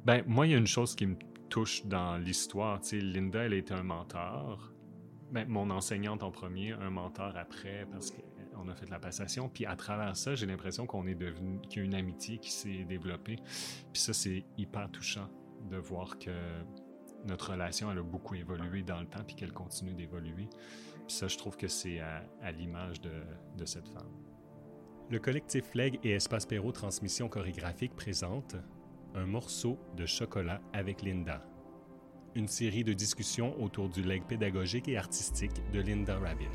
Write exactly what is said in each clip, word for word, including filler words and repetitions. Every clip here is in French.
Ben, moi, il y a une chose qui me touche dans l'histoire. Tu sais, Linda, elle a été un mentor. Ben, mon enseignante en premier, un mentor après, parce qu'on a fait de la passation. Puis à travers ça, j'ai l'impression qu'on est devenu, qu'il y a une amitié qui s'est développée. Puis ça, c'est hyper touchant de voir que notre relation, elle a beaucoup évolué dans le temps, puis qu'elle continue d'évoluer. Puis ça, je trouve que c'est à, à l'image de, de cette femme. Le collectif Leg et Espace Perrault Transmission Chorégraphique présente Un morceau de chocolat avec Linda. Une série de discussions autour du legs pédagogique et artistique de Linda Rabin.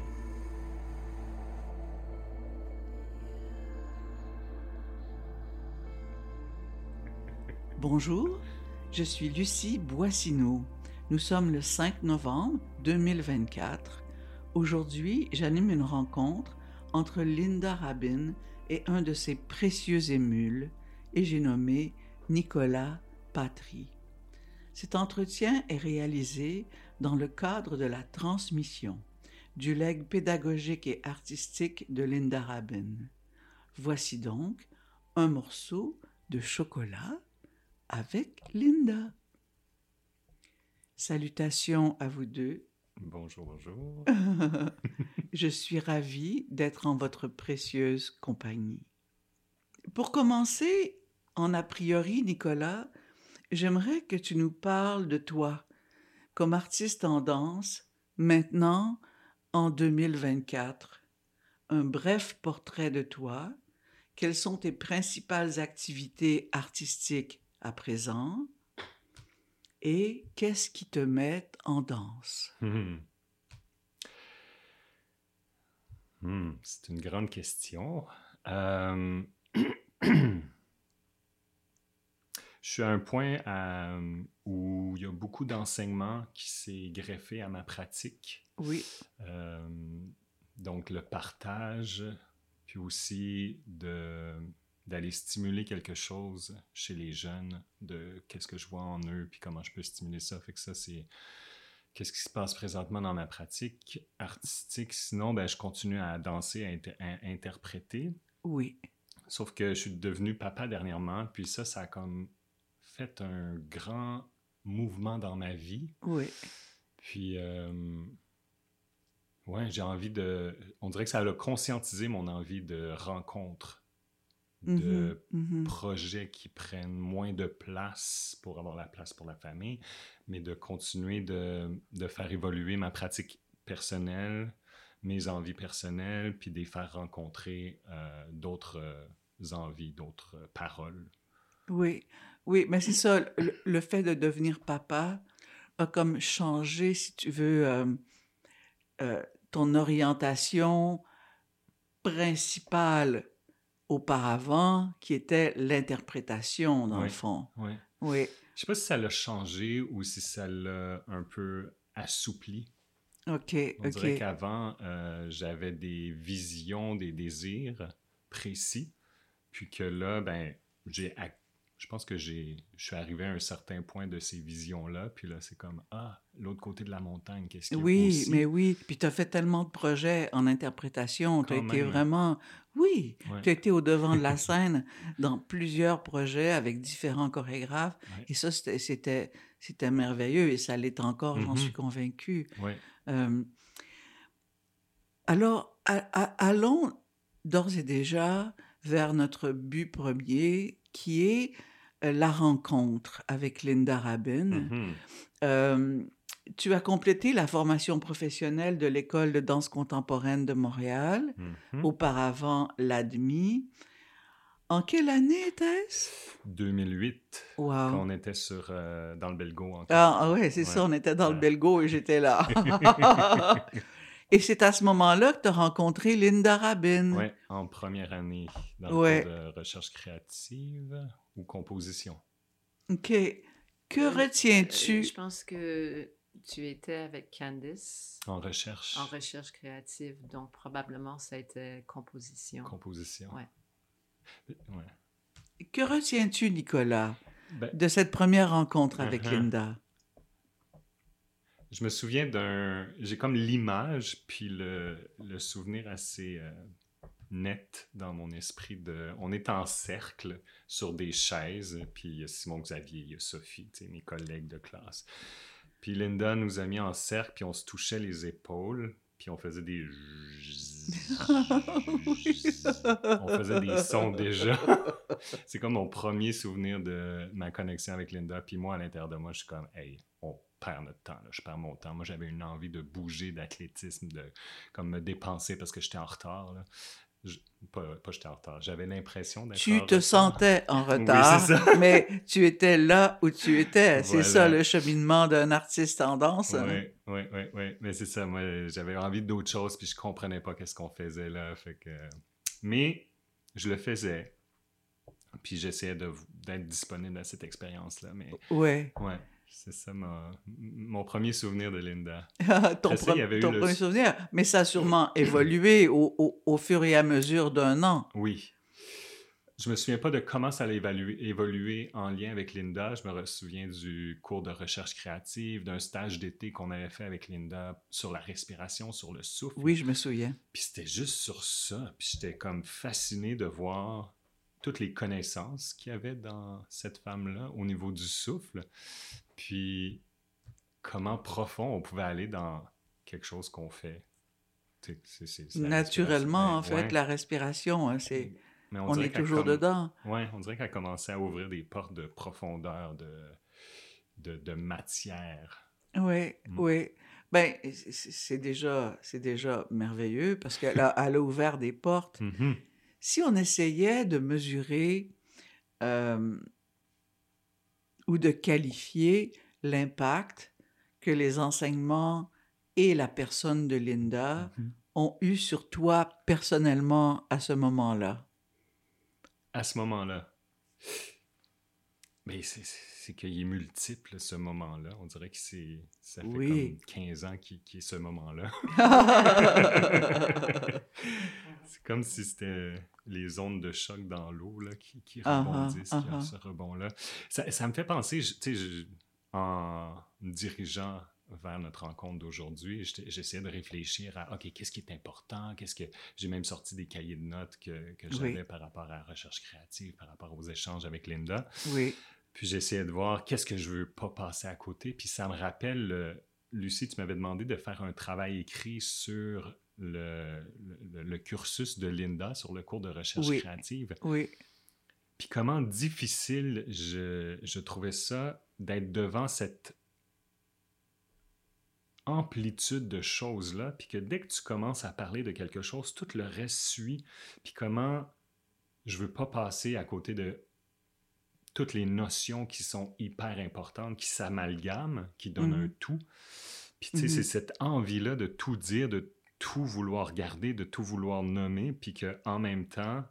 Bonjour, je suis Lucie Boissineau. Nous sommes le cinq novembre deux mille vingt-quatre. Aujourd'hui, j'anime une rencontre entre Linda Rabin et un de ses précieux émules, et j'ai nommé Nicolas Patry. Cet entretien est réalisé dans le cadre de la transmission du legs pédagogique et artistique de Linda Rabin. Voici donc un morceau de chocolat avec Linda. Salutations à vous deux. Bonjour, bonjour. Je suis ravie d'être en votre précieuse compagnie. Pour commencer, en a priori, Nicolas, j'aimerais que tu nous parles de toi, comme artiste en danse, maintenant en deux mille vingt-quatre. Un bref portrait de toi. Quelles sont tes principales activités artistiques à présent? Et qu'est-ce qui te met en danse? Hmm. Hmm, c'est une grande question. Euh... Je suis à un point à, où il y a beaucoup d'enseignements qui s'est greffé à ma pratique. Oui. Euh, donc, le partage, puis aussi de, d'aller stimuler quelque chose chez les jeunes, de qu'est-ce que je vois en eux, puis comment je peux stimuler ça. Fait que ça, c'est qu'est-ce qui se passe présentement dans ma pratique artistique. Sinon, ben, je continue à danser, à, inter- à interpréter. Oui. Sauf que je suis devenu papa dernièrement, puis ça, ça a comme fait un grand mouvement dans ma vie. Oui. Puis, euh, ouais, j'ai envie de... On dirait que ça a conscientisé mon envie de rencontre, de mm-hmm, mm-hmm. projets qui prennent moins de place pour avoir la place pour la famille, mais de continuer de, de faire évoluer ma pratique personnelle, mes envies personnelles, puis de les faire rencontrer euh, d'autres euh, envies, d'autres euh, paroles. Oui, oui, mais c'est ça, le, le fait de devenir papa a comme changé, si tu veux, euh, euh, ton orientation principale auparavant, qui était l'interprétation, dans oui, le fond. Oui. Oui. Je sais pas si ça l'a changé ou si ça l'a un peu assoupli. OK, On OK. dirait qu'avant, euh, j'avais des visions, des désirs précis, puis que là, ben, j'ai, je pense que j'ai, je suis arrivé à un certain point de ces visions-là, puis là, c'est comme, ah, l'autre côté de la montagne, qu'est-ce qu'il y a Oui, aussi? mais oui, puis tu as fait tellement de projets en interprétation, tu as été vraiment, oui, ouais. tu as été au devant de la scène dans plusieurs projets avec différents chorégraphes, ouais. et ça, c'était, c'était, c'était merveilleux, et ça l'est encore, mm-hmm. J'en suis convaincue. Ouais. Euh, alors, à, à, allons d'ores et déjà vers notre but premier, qui est euh, la rencontre avec Linda Rabin. Mm-hmm. Euh, tu as complété la formation professionnelle de l'École de danse contemporaine de Montréal, mm-hmm. auparavant l'A D M I. En quelle année était-ce? deux mille huit, wow. Quand on était sur, euh, dans le Belgo. En ah oui, c'est ouais. ça, on était dans ouais. le Belgo et j'étais là. Et c'est à ce moment-là que tu as rencontré Linda Rabin. Oui, en première année, dans ouais. le cours de recherche créative ou composition. OK. Que euh, retiens-tu? Euh, je pense que tu étais avec Candice. En recherche. En recherche créative, donc probablement ça a été composition. Composition. Oui. Ouais. Que retiens-tu, Nicolas, ben, de cette première rencontre avec uh-huh. Linda? Je me souviens d'un... J'ai comme l'image, puis le, le souvenir assez... Euh, net dans mon esprit. De... On est en cercle sur des chaises, puis il y a Simon Xavier, il y a Sophie, tu sais, mes collègues de classe. Puis Linda nous a mis en cercle, puis on se touchait les épaules, puis on faisait des... on faisait des sons déjà. C'est comme mon premier souvenir de ma connexion avec Linda. Puis moi, à l'intérieur de moi, je suis comme, hey, on perd notre temps, là. Je perds mon temps. Moi, j'avais une envie de bouger, d'athlétisme, de comme me dépenser parce que j'étais en retard, là. Je, pas, pas j'étais en retard. J'avais l'impression d'être Tu en te retard. sentais en retard, oui, c'est ça. mais tu étais là où tu étais. C'est Voilà. ça le cheminement d'un artiste en danse. Oui, oui, oui, oui. Mais c'est ça, moi, j'avais envie d'autre chose, puis je comprenais pas qu'est-ce qu'on faisait là. Fait que... Mais je le faisais, puis j'essayais de, d'être disponible à cette expérience-là. Mais ouais. ouais, c'est ça ma, mon premier souvenir de Linda. ton ça, pre- ton le... premier souvenir, mais ça a sûrement évolué au, au, au fur et à mesure d'un an. Oui. Je me souviens pas de comment ça allait évaluer, évoluer en lien avec Linda. Je me souviens du cours de recherche créative, d'un stage d'été qu'on avait fait avec Linda sur la respiration, sur le souffle. Oui, je me souviens. Puis c'était juste sur ça. Puis j'étais comme fasciné de voir toutes les connaissances qu'il y avait dans cette femme-là au niveau du souffle. Puis comment profond on pouvait aller dans quelque chose qu'on fait. C'est, c'est, c'est Naturellement, en fait, ouais. la respiration, hein, c'est... Mais on, on est toujours comme... dedans. Oui, on dirait qu'elle commençait à ouvrir des portes de profondeur, de, de, de matière. Oui, mm. oui. Ben, c'est déjà, c'est déjà merveilleux parce qu'elle a, elle a ouvert des portes. Mm-hmm. Si on essayait de mesurer euh, ou de qualifier l'impact que les enseignements et la personne de Linda mm-hmm. ont eu sur toi personnellement à ce moment-là. À ce moment-là. Mais c'est, c'est qu'il est multiple, ce moment-là. On dirait que c'est, ça fait oui. comme quinze ans qu'il, qu'il est ce moment-là. C'est comme si c'était les ondes de choc dans l'eau là, qui, qui rebondissent, uh-huh, qui uh-huh. ont ce rebond-là. Ça, ça me fait penser, tu sais, je, en me dirigeant vers notre rencontre d'aujourd'hui, j'essayais de réfléchir à, OK, qu'est-ce qui est important? Qu'est-ce que... J'ai même sorti des cahiers de notes que, que j'avais oui. par rapport à la recherche créative, par rapport aux échanges avec Linda. Oui. Puis j'essayais de voir qu'est-ce que je veux pas passer à côté. Puis ça me rappelle, euh, Lucie, tu m'avais demandé de faire un travail écrit sur le, le, le cursus de Linda, sur le cours de recherche oui. créative. Oui. Puis comment difficile je, je trouvais ça d'être devant cette amplitude de choses-là, puis que dès que tu commences à parler de quelque chose, tout le reste suit, puis comment je veux pas passer à côté de toutes les notions qui sont hyper importantes, qui s'amalgament, qui donnent mm-hmm. un tout. Puis tu sais, mm-hmm. c'est cette envie-là de tout dire, de tout vouloir garder, de tout vouloir nommer, puis qu'en même temps,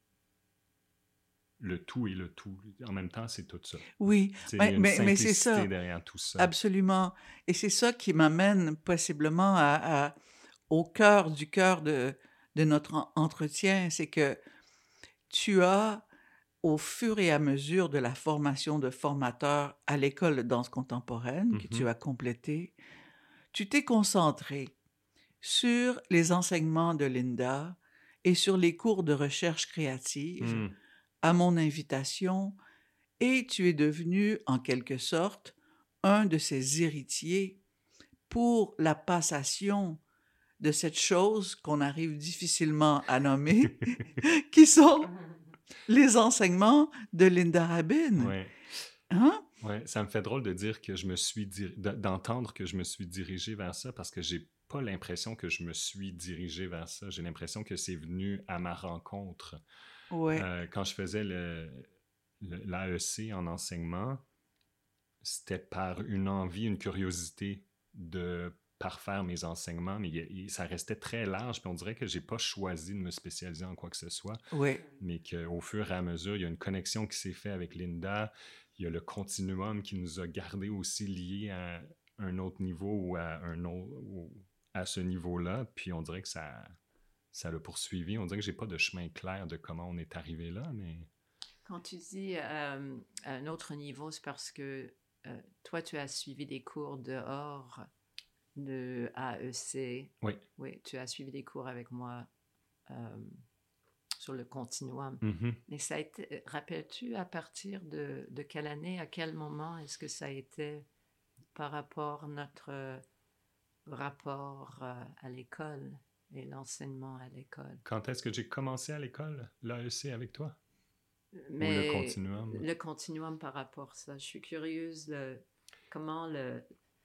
le tout est le tout. En même temps, c'est tout ça. Oui, mais, mais, mais c'est ça. Derrière tout ça. Absolument. Et c'est ça qui m'amène possiblement à, à, au cœur du cœur de, de notre entretien. C'est que tu as, au fur et à mesure de la formation de formateur à l'école de danse contemporaine mm-hmm. que tu as complétée, tu t'es concentré sur les enseignements de Linda et sur les cours de recherche créative mm. à mon invitation, et tu es devenu, en quelque sorte, un de ses héritiers pour la passation de cette chose qu'on arrive difficilement à nommer, qui sont les enseignements de Linda Rabin. Oui. Hein? Ouais, ça me fait drôle de dire que je me suis dir... d'entendre que je me suis dirigé vers ça, parce que j'ai pas l'impression que je me suis dirigé vers ça. J'ai l'impression que c'est venu à ma rencontre. Ouais. Euh, quand je faisais le, le, l'A E C en enseignement, c'était par une envie, une curiosité de parfaire mes enseignements, mais il, il, ça restait très large, puis on dirait que j'ai pas choisi de me spécialiser en quoi que ce soit, ouais. mais qu'au fur et à mesure, il y a une connexion qui s'est faite avec Linda, il y a le continuum qui nous a gardés aussi liés à un autre niveau ou à, un autre, ou à ce niveau-là, puis on dirait que ça, ça l'a poursuivi. On dirait que j'ai pas de chemin clair de comment on est arrivé là, mais... Quand tu dis euh, à un autre niveau, c'est parce que euh, toi, tu as suivi des cours dehors de A E C. Oui. Oui, tu as suivi des cours avec moi euh, sur le continuum. Mm-hmm. Mais ça a été, rappelles-tu à partir de, de quelle année, à quel moment est-ce que ça a été par rapport à notre euh, rapport euh, à l'école et l'enseignement à l'école? Quand est-ce que j'ai commencé à l'école, l'A E C avec toi? Mais Ou le continuum? Le continuum par rapport à ça. Je suis curieuse de comment le,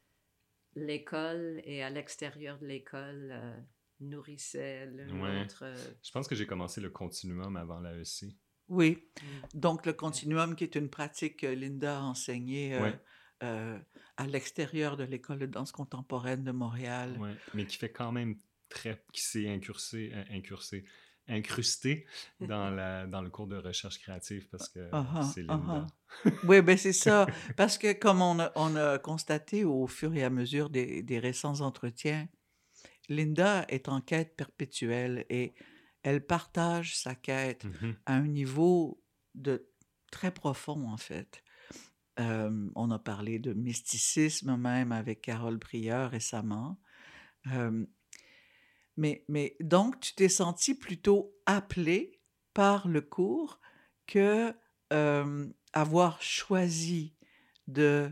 l'école et à l'extérieur de l'école euh, nourrissait l'un Ouais. l'autre. Euh... Je pense que j'ai commencé le continuum avant l'A E C. Oui. Mm. Donc, le continuum, qui est une pratique que Linda a enseignée euh, Ouais. euh, à l'extérieur de l'École de danse contemporaine de Montréal. Ouais. Mais qui fait quand même très... qui s'est incursé, euh, incursé, incrusté dans, la, dans le cours de recherche créative parce que Uh-huh, c'est Linda. uh-huh. Oui, ben c'est ça. Parce que comme on a, on a constaté au fur et à mesure des, des récents entretiens, Linda est en quête perpétuelle et elle partage sa quête Mm-hmm. à un niveau de très profond, en fait. Euh, on a parlé de mysticisme même avec Carole Prieur récemment. Euh, mais, mais donc, tu t'es senti plutôt appelé par le cours que euh, avoir choisi de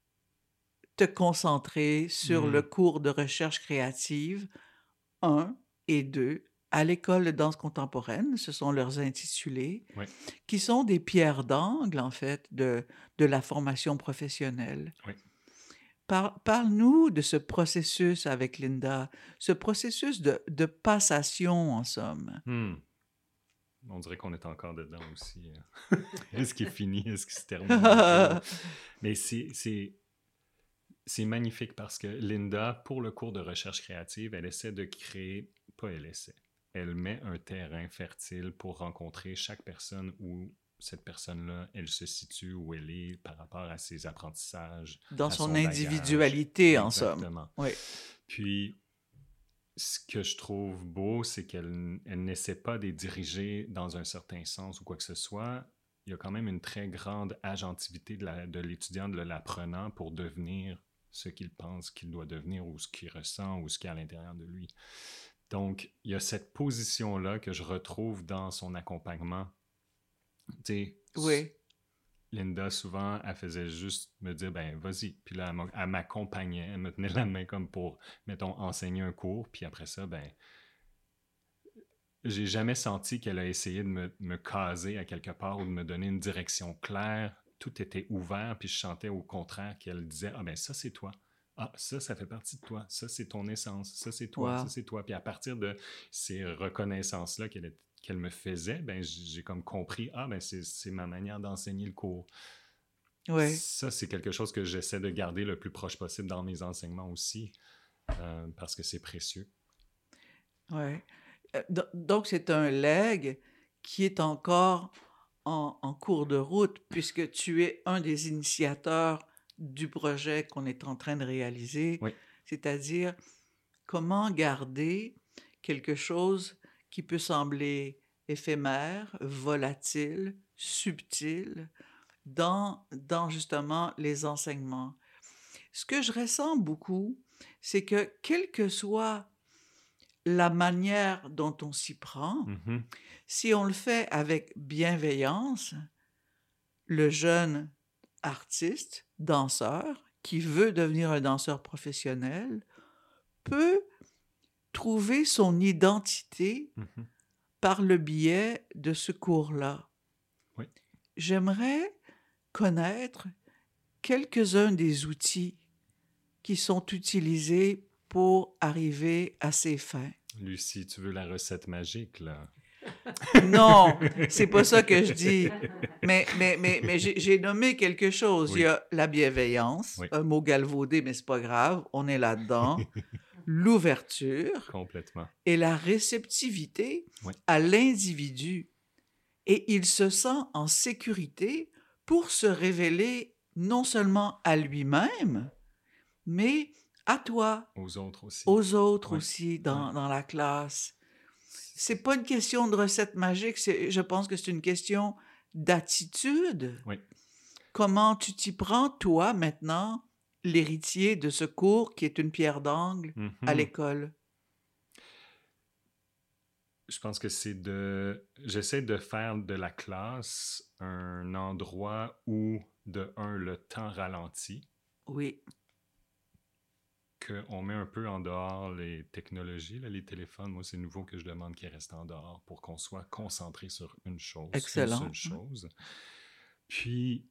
te concentrer sur Mm. le cours de recherche créative un et deux à l'École de danse contemporaine, ce sont leurs intitulés, Oui. qui sont des pierres d'angle, en fait, de, de la formation professionnelle. Oui. Par, parle-nous de ce processus avec Linda, ce processus de, de passation, en somme. Hmm. On dirait qu'on est encore dedans aussi. Est-ce qu'il est fini? Est-ce qu'il se termine? Mais c'est, c'est, c'est magnifique parce que Linda, pour le cours de recherche créative, elle essaie de créer... Pas elle essaie. Elle met un terrain fertile pour rencontrer chaque personne où cette personne-là, elle se situe, où elle est par rapport à ses apprentissages. Dans à son, son individualité, bagage. en Exactement. somme. Oui. Puis, ce que je trouve beau, c'est qu'elle elle n'essaie pas de les diriger dans un certain sens ou quoi que ce soit. Il y a quand même une très grande agentivité de, la, de l'étudiant, de l'apprenant pour devenir ce qu'il pense qu'il doit devenir ou ce qu'il ressent ou ce qu'il y a à l'intérieur de lui. Donc, il y a cette position-là que je retrouve dans son accompagnement. Tu sais, oui. Linda, souvent, elle faisait juste me dire, ben, vas-y. Puis là, elle m'accompagnait, elle me tenait la main comme pour, mettons, enseigner un cours. Puis après ça, ben, j'ai jamais senti qu'elle a essayé de me, me caser à quelque part ou de me donner une direction claire. Tout était ouvert, puis je sentais au contraire qu'elle disait, ah ben, ça, c'est toi. Ah, ça, ça fait partie de toi. Ça, c'est ton essence. Ça, c'est toi. Wow. Ça, c'est toi. Puis à partir de ces reconnaissances-là qu'elle, qu'elle me faisait, ben, j'ai comme compris, ah, ben, c'est, c'est ma manière d'enseigner le cours. Oui. Ça, c'est quelque chose que j'essaie de garder le plus proche possible dans mes enseignements aussi, euh, parce que c'est précieux. Oui. Donc, c'est un legs qui est encore en, en cours de route, puisque tu es un des initiateurs du projet qu'on est en train de réaliser, oui. C'est-à-dire comment garder quelque chose qui peut sembler éphémère, volatile, subtil, dans, dans justement les enseignements. Ce que je ressens beaucoup, c'est que quelle que soit la manière dont on s'y prend, mm-hmm. si on le fait avec bienveillance, le jeune artiste, danseur, qui veut devenir un danseur professionnel, peut trouver son identité mm-hmm. par le biais de ce cours-là. Oui. J'aimerais connaître quelques-uns des outils qui sont utilisés pour arriver à ces fins. Lucie, tu veux la recette magique, là? Non, c'est pas ça que je dis. Mais, mais, mais, mais j'ai, j'ai nommé quelque chose. Oui. Il y a la bienveillance, oui. Un mot galvaudé, mais c'est pas grave, on est là-dedans. L'ouverture. Complètement. Et la réceptivité oui. à l'individu. Et il se sent en sécurité pour se révéler non seulement à lui-même, mais à toi. Aux autres aussi. Aux autres oui. aussi dans, oui. dans la classe. C'est pas une question de recette magique, c'est, je pense que c'est une question d'attitude. Oui. Comment tu t'y prends, toi, maintenant, l'héritier de ce cours qui est une pierre d'angle mm-hmm. à l'école? je pense que c'est de... J'essaie de faire de la classe un endroit où, de un, le temps ralentit, Oui, qu'on met un peu en dehors les technologies, là, les téléphones. Moi, c'est nouveau que je demande qu'ils restent en dehors pour qu'on soit concentré sur une chose, une excellent. seule chose. Puis,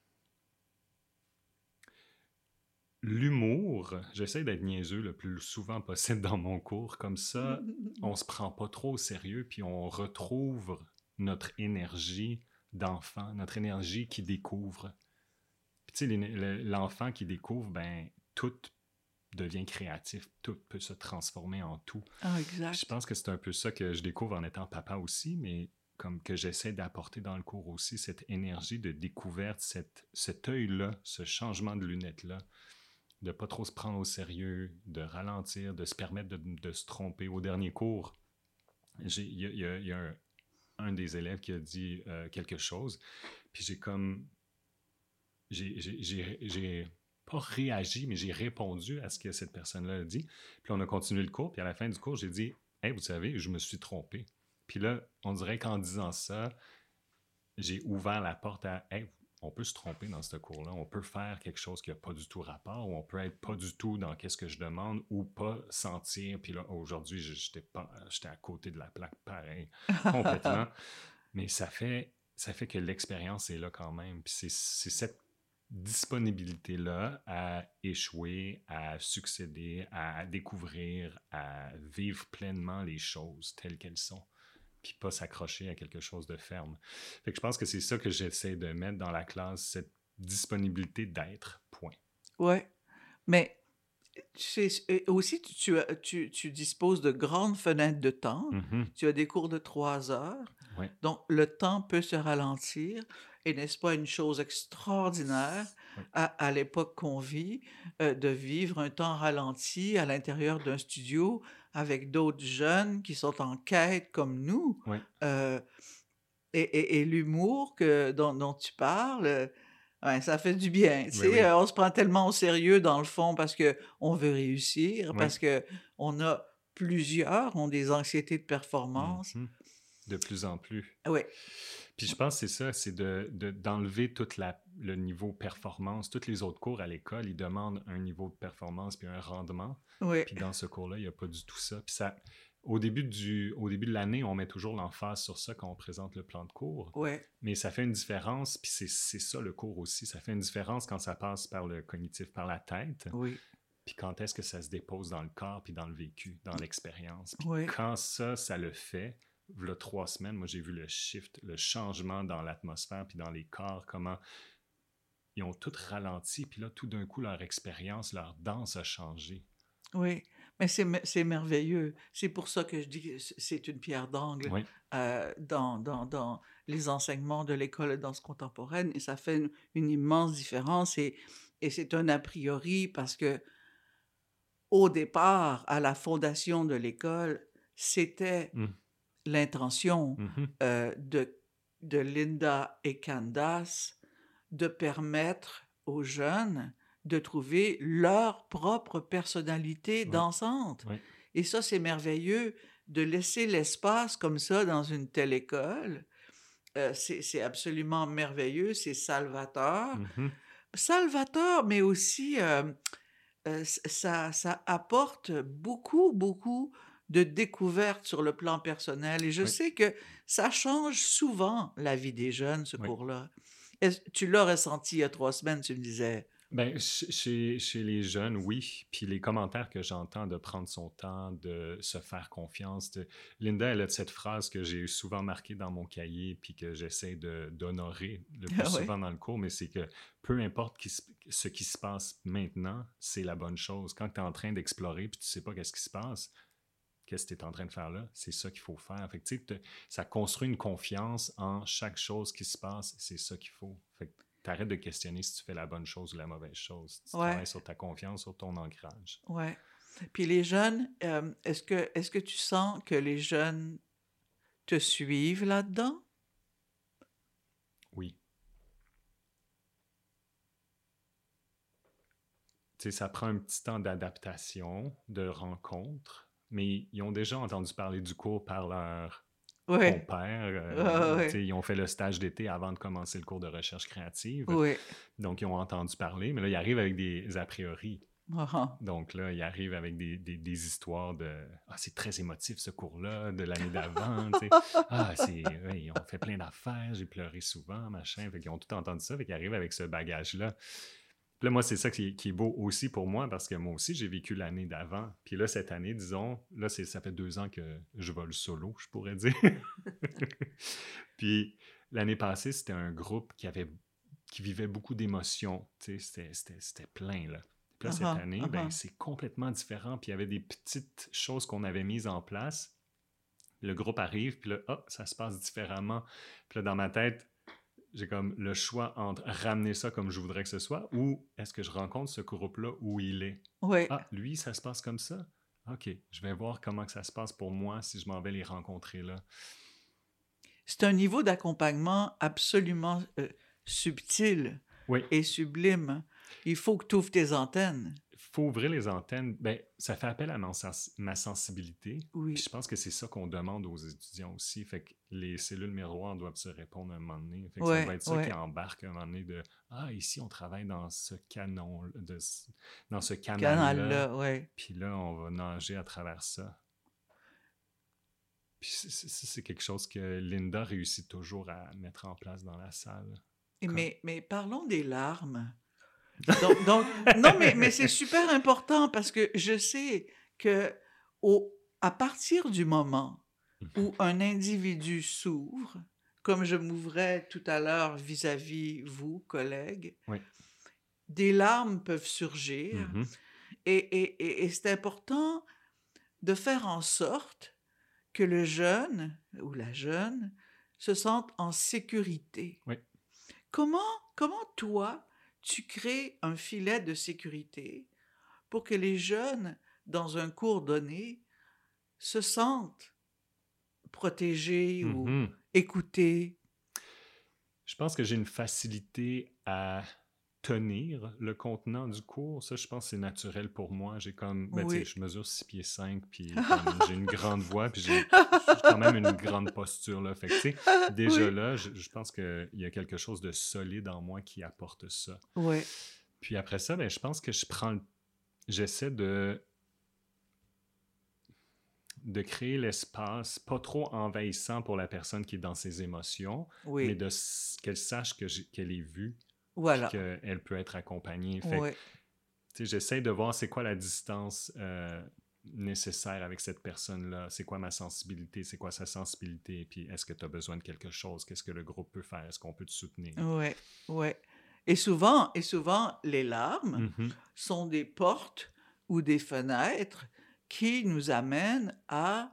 l'humour, j'essaie d'être niaiseux le plus souvent possible dans mon cours. Comme ça, on se prend pas trop au sérieux, puis on retrouve notre énergie d'enfant, notre énergie qui découvre. Puis tu sais, l'é- le- l'enfant qui découvre, ben, tout devient créatif, tout peut se transformer en tout. Ah, Puis je exact. pense que c'est un peu ça que je découvre en étant papa aussi, mais comme que j'essaie d'apporter dans le cours aussi, cette énergie de découverte, cette, cet œil-là, ce changement de lunettes-là, de pas trop se prendre au sérieux, de ralentir, de se permettre de, de se tromper. Au dernier cours, j'ai- il y a, il y a- il y a un, un des élèves qui a dit euh, quelque chose, puis j'ai comme... J'ai, j'ai, j'ai, j'ai pas réagi, mais j'ai répondu à ce que cette personne-là a dit. Puis on a continué le cours, puis à la fin du cours, j'ai dit « Hey, vous savez, je me suis trompé. » Puis là, on dirait qu'en disant ça, j'ai ouvert la porte à « Hey, on peut se tromper dans ce cours-là, on peut faire quelque chose qui n'a pas du tout rapport, ou on peut être pas du tout dans qu'est-ce que je demande, ou pas sentir. » Puis là, aujourd'hui, j'étais, pas, j'étais à côté de la plaque, pareil, complètement. Mais ça fait, ça fait que l'expérience est là quand même. Puis c'est, c'est cette disponibilité-là à échouer, à succéder, à découvrir, à vivre pleinement les choses telles qu'elles sont, puis pas s'accrocher à quelque chose de ferme. Fait que je pense que c'est ça que j'essaie de mettre dans la classe, cette disponibilité d'être, point. Ouais. Mais tu sais, et aussi, tu, tu, as- tu, tu disposes de grandes fenêtres de temps. Mhm. Tu as des cours de trois heures. Ouais. Donc, le temps peut se ralentir. Et n'est-ce pas une chose extraordinaire Oui. à, à l'époque qu'on vit, euh, de vivre un temps ralenti à l'intérieur d'un studio avec d'autres jeunes qui sont en quête comme nous. Oui. Euh, et et, et l'humour que, dont, dont tu parles, euh, ouais, ça fait du bien. Tu Oui, sais, oui. euh, on se prend tellement au sérieux dans le fond parce que on veut réussir, Oui. parce que on a plusieurs ont des anxiétés de performance. Mhm. De plus en plus. Oui, Puis je pense que c'est ça, c'est de, de- d'enlever tout la, le niveau performance. Tous les autres cours à l'école, ils demandent un niveau de performance puis un rendement. oui, Puis dans ce cours-là, il n'y a pas du tout ça. Puis ça, au début, du, au début de l'année, on met toujours l'emphase sur ça quand on présente le plan de cours. oui, Mais ça fait une différence, puis c'est, c'est ça le cours aussi. Ça fait une différence quand ça passe par le cognitif, par la tête, oui, puis quand est-ce que ça se dépose dans le corps, puis dans le vécu, dans l'expérience. Puis oui, quand ça, ça le fait, v'là trois semaines, moi j'ai vu le shift, le changement dans l'atmosphère, puis dans les corps, comment ils ont tout ralenti, puis là, tout d'un coup, leur expérience, leur danse a changé. oui. Mais c'est me- c'est merveilleux. C'est pour ça que je dis que c- c'est une pierre d'angle Oui, euh, dans, dans, dans les enseignements de l'école de danse contemporaine et ça fait une, une immense différence et, et c'est un a priori parce que au départ, à la fondation de l'école, c'était mm. l'intention Mhm. euh, de, de Linda et Candace de permettre aux jeunes de trouver leur propre personnalité Oui, dansante. oui, Et ça, c'est merveilleux de laisser l'espace comme ça dans une telle école. Euh, c'est, c'est absolument merveilleux, c'est salvateur. mhm. Salvateur, mais aussi euh, euh, ça, ça apporte beaucoup, beaucoup de découvertes sur le plan personnel. Et je Oui, sais que ça change souvent la vie des jeunes, ce oui. cours-là. Est-ce- tu l'as ressenti il y a trois semaines, tu me disais. Ben, ch- chez, chez les jeunes, oui. Puis les commentaires que j'entends de prendre son temps, de se faire confiance. de- Linda, elle a cette phrase que j'ai souvent marquée dans mon cahier, puis que j'essaie de, d'honorer le plus Ah oui, souvent dans le cours, mais c'est que peu importe qui se- ce qui se passe maintenant, c'est la bonne chose. Quand tu es en train d'explorer, puis tu sais pas qu'est-ce qui se passe, qu'est-ce que tu es en train de faire là, c'est ça qu'il faut faire. Fait que, tu sais, te- ça construit une confiance en chaque chose qui se passe, c'est ça qu'il faut. Fait que t'arrêtes de questionner si tu fais la bonne chose ou la mauvaise chose. Tu ouais, travailles sur ta confiance, sur ton ancrage. ouais. Puis les jeunes, euh, est-ce que, est-ce que tu sens que les jeunes te suivent là-dedans? Oui. Tu sais, ça prend un petit temps d'adaptation, de rencontre, mais ils ont déjà entendu parler du cours par leur Oui. compère. Euh, Ah, tu oui. sais, ils ont fait le stage d'été avant de commencer le cours de recherche créative. Oui. Donc, ils ont entendu parler, mais là, ils arrivent avec des a priori. Ah, ah. Donc là, ils arrivent avec des, des, des histoires de « Ah, c'est très émotif ce cours-là, de l'année d'avant. » tu sais. « Ah, c'est... Ouais, ils ont fait plein d'affaires, j'ai pleuré souvent, machin. » Fait qu'ils ont tout entendu ça, fait qu'ils arrivent avec ce bagage-là. Puis là, moi, c'est ça qui est, qui est beau aussi pour moi, parce que moi aussi, j'ai vécu l'année d'avant. Puis là, cette année, disons, là, c'est, ça fait deux ans que je vole solo, je pourrais dire. Puis l'année passée, c'était un groupe qui avait qui vivait beaucoup d'émotions. Tu sais, c'était, c'était, c'était plein, là. Puis là, cette Uh-huh, année, uh-huh. ben, c'est complètement différent. Puis il y avait des petites choses qu'on avait mises en place. Le groupe arrive, puis là, oh, ça se passe différemment. Puis là, dans ma tête, j'ai comme le choix entre ramener ça comme je voudrais que ce soit ou est-ce que je rencontre ce groupe-là où il est? Oui. Ah, lui, ça se passe comme ça? OK, je vais voir comment que ça se passe pour moi si je m'en vais les rencontrer là. C'est un niveau d'accompagnement absolument euh, subtil Oui. et sublime. Il faut que tu ouvres tes antennes. Il faut ouvrir les antennes. Ben, ça fait appel à ma, sens- ma sensibilité. Oui. Puis je pense que c'est ça qu'on demande aux étudiants aussi. Fait que les cellules miroirs doivent se répondre à un moment donné. Fait que Ouais, ça va être ça ouais. qui embarque à un moment donné de « Ah, ici, on travaille dans ce canon, de, dans ce canal-là. Canal-là, ouais. Puis là, on va nager à travers ça. » Puis c'est, c'est, c'est quelque chose que Linda réussit toujours à mettre en place dans la salle. Et Comme- mais, mais parlons des larmes. Donc, donc non, mais, mais c'est super important parce que je sais que au, à partir du moment où un individu s'ouvre, comme je m'ouvrais tout à l'heure vis-à-vis vous, collègues, Oui. des larmes peuvent surgir. Mhm. Et, et, et, et c'est important de faire en sorte que le jeune ou la jeune se sente en sécurité. Oui. Comment, comment toi, tu crées un filet de sécurité pour que les jeunes, dans un cours donné, se sentent protégés ou Mhm. écoutés? Je pense que j'ai une facilité à tenir le contenant du cours. Ça, je pense que c'est naturel pour moi. J'ai comme, ben, Oui. tu sais, je mesure six pieds cinq, puis comme, j'ai une grande voix, puis j'ai, j'ai quand même une grande posture, là. Fait que, tu sais, déjà Oui. là, je, je pense qu'il y a quelque chose de solide en moi qui apporte ça. Ouais. Puis après ça, ben, je pense que je prends le... J'essaie de de créer l'espace pas trop envahissant pour la personne qui est dans ses émotions, Oui. mais de s- qu'elle sache que j'ai- qu'elle est vue, Voilà. puis qu'elle peut être accompagnée. Fait que, Ouais. tu sais, j'essaie de voir c'est quoi la distance euh, nécessaire avec cette personne-là, c'est quoi ma sensibilité, c'est quoi sa sensibilité, puis est-ce que tu as besoin de quelque chose, qu'est-ce que le groupe peut faire, est-ce qu'on peut te soutenir? Ouais. Ouais. Et souvent, et souvent, les larmes Mhm. sont des portes ou des fenêtres qui nous amènent à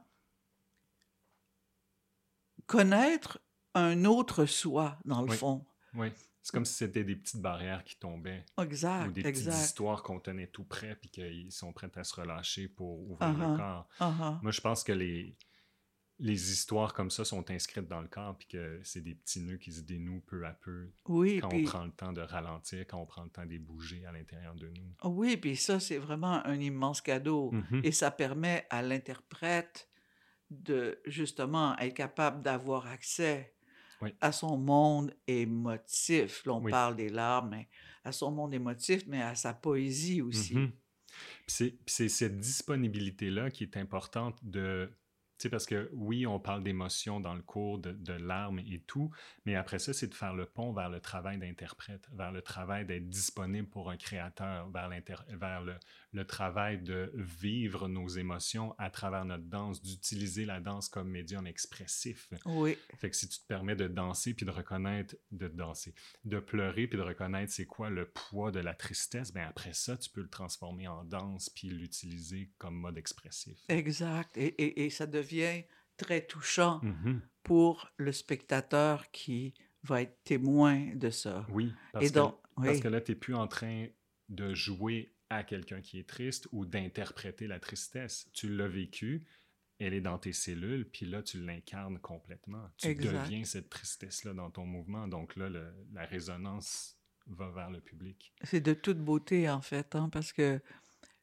connaître un autre soi, dans le Oui. fond. Oui, c'est comme si c'était des petites barrières qui tombaient. Exact, Ou des petites exact. histoires qu'on tenait tout près puis qu'ils sont prêts à se relâcher pour ouvrir Uh-huh, le corps. uh-huh. Moi, je pense que les, les histoires comme ça sont inscrites dans le corps puis que c'est des petits nœuds qui se dénouent peu à peu Oui, quand puis, on prend le temps de ralentir, quand on prend le temps de les bouger à l'intérieur de nous. oui, puis ça, c'est vraiment un immense cadeau. Mhm. Et ça permet à l'interprète de, justement, être capable d'avoir accès Oui. à son monde émotif. Là, on Oui. parle des larmes, mais à son monde émotif, mais à sa poésie aussi. Mhm. Puis c'est, puis c'est cette disponibilité-là qui est importante de... Tu sais, parce que oui, on parle d'émotions dans le cours, de, de larmes et tout, mais après ça, c'est de faire le pont vers le travail d'interprète, vers le travail d'être disponible pour un créateur, vers, l'inter... vers le, le travail de vivre nos émotions à travers notre danse, d'utiliser la danse comme médium expressif. Oui, Fait que si tu te permets de danser puis de reconnaître, de danser, de pleurer puis de reconnaître c'est quoi le poids de la tristesse, ben après ça, tu peux le transformer en danse puis l'utiliser comme mode expressif. exact. Et, et, et ça devient très touchant Mhm. pour le spectateur qui va être témoin de ça. Oui, parce, Et que, donc, parce oui. que là, tu n'es plus en train de jouer à quelqu'un qui est triste ou d'interpréter la tristesse. Tu l'as vécu, elle est dans tes cellules, puis là, tu l'incarnes complètement. Tu Exact. deviens cette tristesse-là dans ton mouvement. Donc là, le- la résonance va vers le public. C'est de toute beauté, en fait, hein, parce que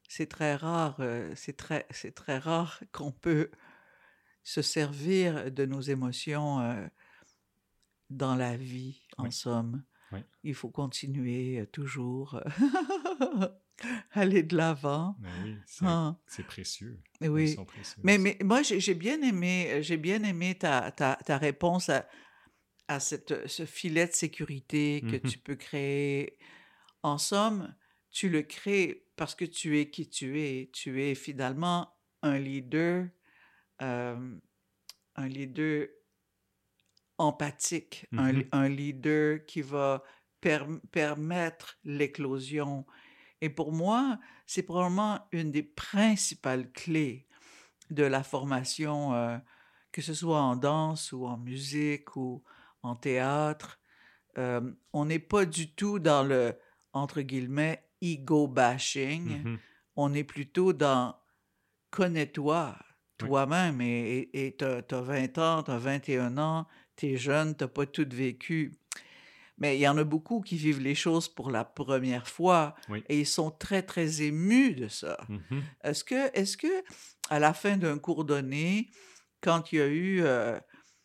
c'est très rare, euh, c'est très, c'est très rare qu'on peut se servir de nos émotions euh, dans la vie, en Oui, somme. oui, Il faut continuer euh, toujours, euh, aller de l'avant. mais oui, c'est Ah, c'est précieux. Elles oui. sont Mais, précieuses. mais moi, j'ai j'ai bien aimé, j'ai bien aimé ta, ta, ta réponse à, à cette, ce filet de sécurité que Mhm. tu peux créer. En somme, tu le crées parce que tu es qui tu es. Tu es finalement un leader, euh, un leader empathique, un, Mhm. un leader qui va per- permettre l'éclosion. Et pour moi, c'est probablement une des principales clés de la formation, euh, que ce soit en danse ou en musique ou en théâtre. Euh, on n'est pas du tout dans le, entre guillemets, ego bashing. Mhm. On est plutôt dans connais-toi Oui, toi-même et tu as vingt ans, tu as vingt et un ans, tu es jeune, tu n'as pas tout vécu. Mais il y en a beaucoup qui vivent les choses pour la première fois oui. et ils sont très, très émus de ça. Mhm. Est-ce que, est-ce que à la fin d'un cours donné, quand il y a eu euh,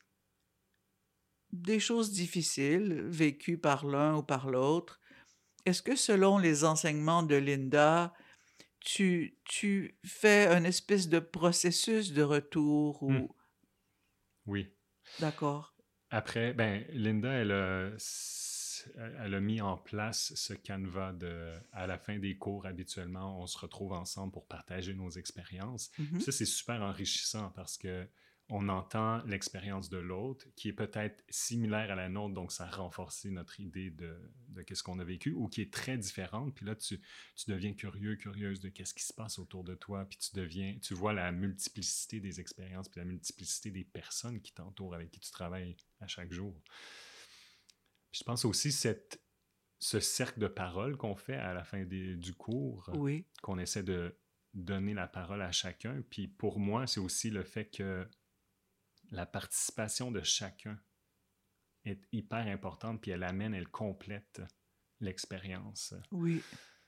des choses difficiles vécues par l'un ou par l'autre, est-ce que selon les enseignements de Linda, tu, tu fais un espèce de processus de retour Mm. ou... Oui. D'accord. Après, ben, Linda, elle a, s- elle a mis en place ce canevas de, à la fin des cours. Habituellement, on se retrouve ensemble pour partager nos expériences. Puis Mhm. ça, c'est super enrichissant parce que on entend l'expérience de l'autre qui est peut-être similaire à la nôtre, donc ça a renforcé notre idée de, de qu'est-ce qu'on a vécu, ou qui est très différente. Puis là, tu, tu deviens curieux, curieuse de qu'est-ce qui se passe autour de toi, puis tu deviens, tu vois la multiplicité des expériences, puis la multiplicité des personnes qui t'entourent, avec qui tu travailles à chaque jour. Puis je pense aussi cette, ce cercle de parole qu'on fait à la fin des, du cours, Oui, qu'on essaie de donner la parole à chacun. Puis pour moi, c'est aussi le fait que la participation de chacun est hyper importante, puis elle amène, elle complète l'expérience. oui.